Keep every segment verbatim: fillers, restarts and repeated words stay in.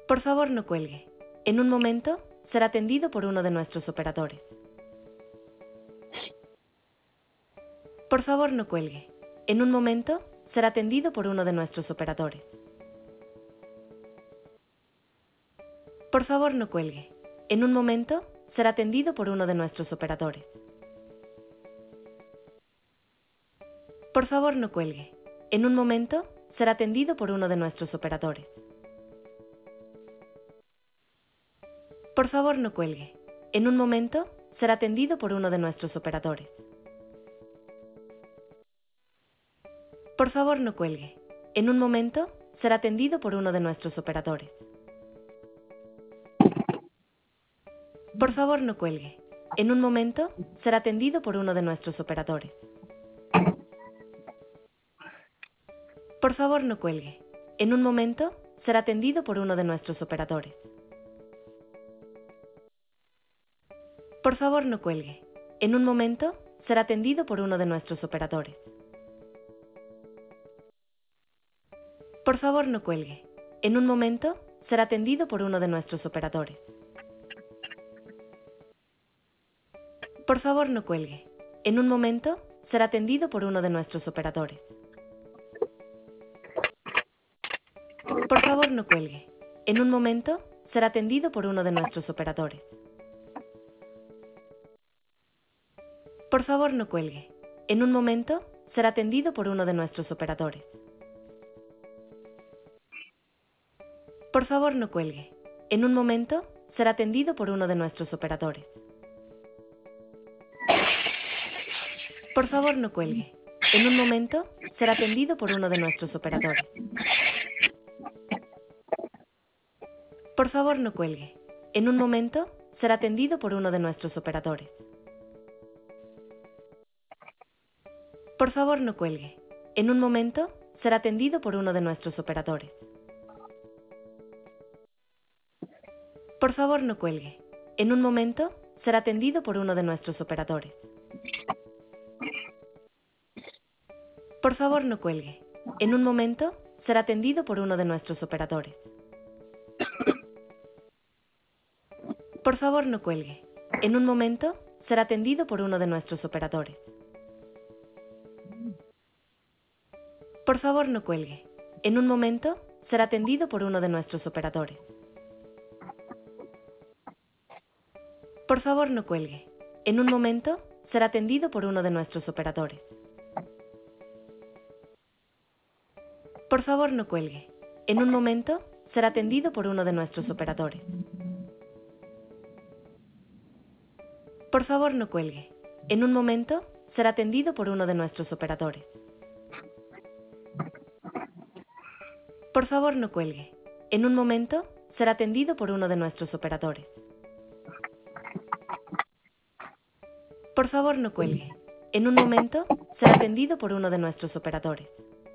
Por favor, no cuelgue. En un momento, será atendido por uno de nuestros operadores. Por favor, no cuelgue. En un momento, será atendido por uno de nuestros operadores. Por favor, no cuelgue. En un momento, será atendido por uno de nuestros operadores. Por favor, no cuelgue. En un momento, será atendido por uno de nuestros operadores. Por favor, no cuelgue. En un momento, será atendido por uno de nuestros operadores. Por favor, no cuelgue. En un momento, será atendido por uno de nuestros operadores. Por favor, no cuelgue. En un momento, será atendido por uno de nuestros operadores. Por favor, no cuelgue. En un momento, será atendido por uno de nuestros operadores. Por favor, no cuelgue. En un momento, será atendido por uno de nuestros operadores. Por favor, no cuelgue. En un momento, será atendido por uno de nuestros operadores. Por favor, no cuelgue. En un momento, será atendido por uno de nuestros operadores. Por favor, no cuelgue. En un momento, será atendido por uno de nuestros operadores. Por favor, no cuelgue. En un momento, será atendido por uno de nuestros operadores. Por favor, no cuelgue. En un momento, será atendido por uno de nuestros operadores. Por favor, no cuelgue. En un momento, será atendido por uno de nuestros operadores. Por favor, no cuelgue. En un momento, será atendido por uno de nuestros operadores. Por favor, no cuelgue. En un momento, será atendido por uno de nuestros operadores. Por favor, no cuelgue. En un momento, será atendido por uno de nuestros operadores. Por favor, no cuelgue. En un momento, será atendido por uno de nuestros operadores. Por favor, no cuelgue. En un momento, será atendido por uno de nuestros operadores. Por favor, no cuelgue. En un momento, será atendido por uno de nuestros operadores. Por favor, no cuelgue. En un momento, será atendido por uno de nuestros operadores. Por favor, no cuelgue. En un momento, será atendido por uno de nuestros operadores. Por favor, no cuelgue. En un momento, será atendido por uno de nuestros operadores. Por favor, no cuelgue. En un momento, será atendido por uno de nuestros operadores. Por favor, no cuelgue. En un momento, será atendido por uno de nuestros operadores.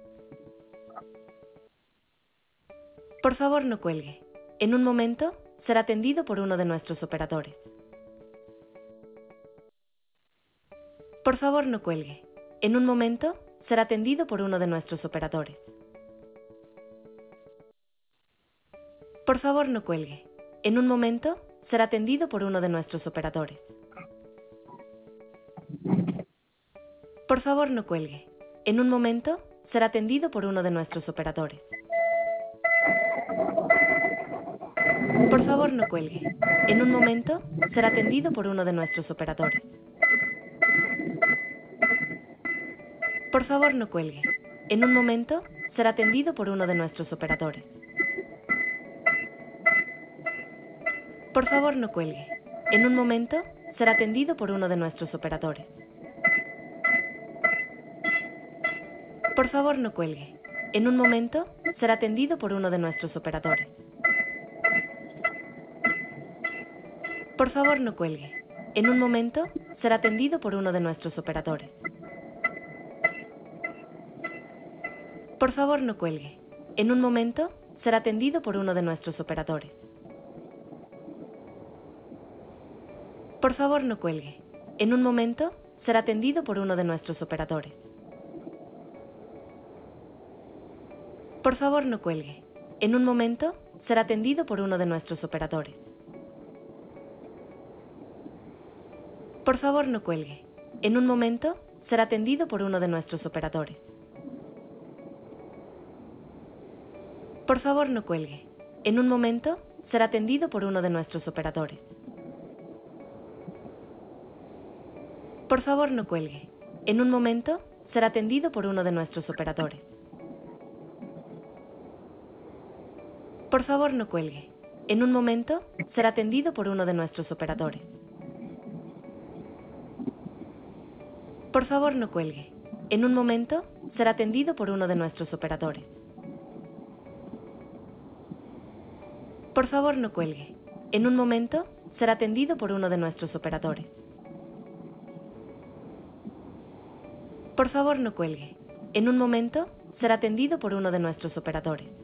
Por favor, no cuelgue. En un momento, será atendido por uno de nuestros operadores. Por favor, no cuelgue. En un momento, será atendido por uno de nuestros operadores. Por favor, no cuelgue. En un momento, será atendido por uno de nuestros operadores. Por favor, no cuelgue. En un momento, será atendido por uno de nuestros operadores. Por favor, no cuelgue. En un momento, será atendido por uno de nuestros operadores. Por favor, no cuelgue. En un momento, será atendido por uno de nuestros operadores. Por favor, no cuelgue. En un momento, será atendido por uno de nuestros operadores. Por favor, no cuelgue. En un momento, será atendido por uno de nuestros operadores. Por favor, no cuelgue. En un momento, será atendido por uno de nuestros operadores. Por favor, no cuelgue. En un momento, será atendido por uno de nuestros operadores. Por favor, no cuelgue. En un momento, será atendido por uno de nuestros operadores. Por favor, no cuelgue. En un momento, será atendido por uno de nuestros operadores. Por favor, no cuelgue. En un momento, será atendido por uno de nuestros operadores. Por favor, no cuelgue. En un momento, será atendido por uno de nuestros operadores. Por favor, no cuelgue. En un momento, será atendido por uno de nuestros operadores. Por favor, no cuelgue. En un momento, será atendido por uno de nuestros operadores. Por favor, no cuelgue. En un momento, será atendido por uno de nuestros operadores. Por favor, no cuelgue. En un momento, será atendido por uno de nuestros operadores. Por favor, no cuelgue. En un momento, será atendido por uno de nuestros operadores.